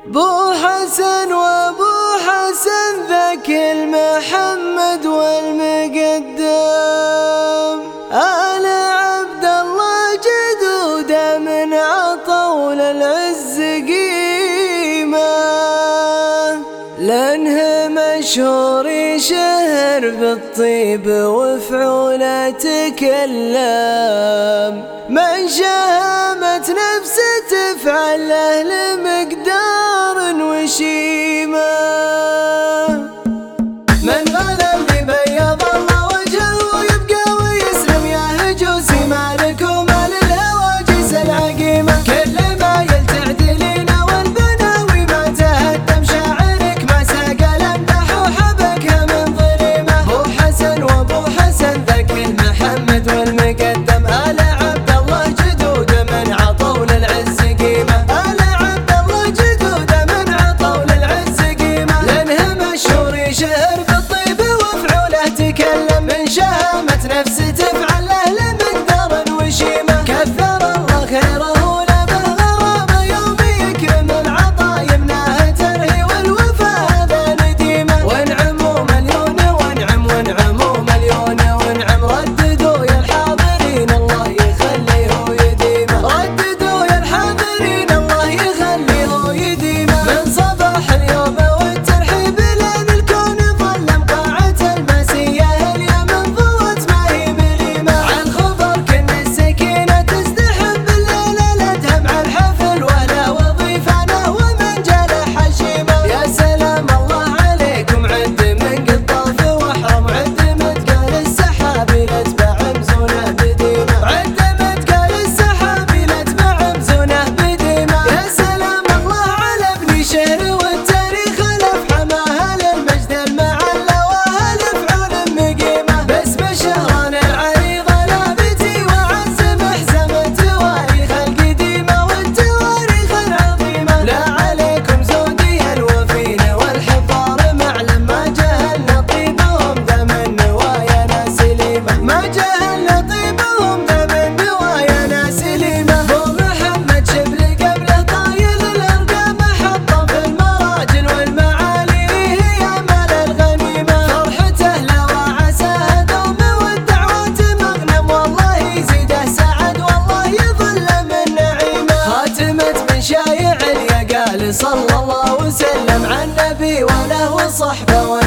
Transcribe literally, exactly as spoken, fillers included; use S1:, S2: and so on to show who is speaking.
S1: بو حسن وابو حسن ذاك المحمد والمقدم، آل عبد الله جدوده من عطول العز قيمة، لأنه مشهور شهر بالطيب وفعوله تكلم، من شهامة نفسه تفعل له لمقدار وشيمة، من غلب بيض الله وجهه ويبقى ويسلم يا هجوسي مالك ومال الهواجس العقيمة، كل ما يلتعدلين والبناوي ما تهدم شاعرك ما ساقى الامدح وحبكها من ظليمة، بو حسن وابو حسن ذاك المحمد والمقدم، آل عبد الله جدوده من عطول العز قيمة، آل عبد الله جدوده من عطول العز قيمة، لأنه مشهور شهر بالطيب وفعوله تكلم، من شهامة نفسه تفعل له لمقدار وشيمة، كثر الله خيره ولمه غرامه يوم يكرم العطا يمناه ترهي والوفا هذا نديمة، وانعموا مليون وانعم وانعموا مليون وانعم، رددوا يا الحاضرين الله يخليه يديمه، رددوا يا الحاضرين الله يخليه يديمه، من صباح اليوم والترحيب لين الكون ظلم قاعة المسية اليمن ضوت ما هي بليمة، عن خبر كن السكينة تزدحم بالليل الادهم على الحفل ولا وظيفانه ومن جاله حشيمة، يا سلام الله عليكم عد من قطاف واحرم، عد متقال السحابي لاتبع مزونه بديمة، عد متقال السحابي لاتبع مزونه بديمة، يا سلام الله على ابن شهر والتاريخ الافحمها للمجد المعلى واهل فعول مقيمة، باسم شهران العريضة لابتي وعز محزم تواريخ القديمة والتواريخ العظيمة، لا عليكم زودي الوفين والحفار معلم، ما جهلنا طيبهم دم النوايا سليمة، ما جهلنا طيبهم دم النوايا سليمة، بو محمد شبل قبله طايل الارقام حطه في المراجل والمعالي هي مال الغنيمة، فرحته لو عساه دوم والدعوات مغنم، والله يزيده سعد والله يظل من نعيمة، خاتمة من شايع اليا قال صلى الله وسلم على النبي وله وصحبه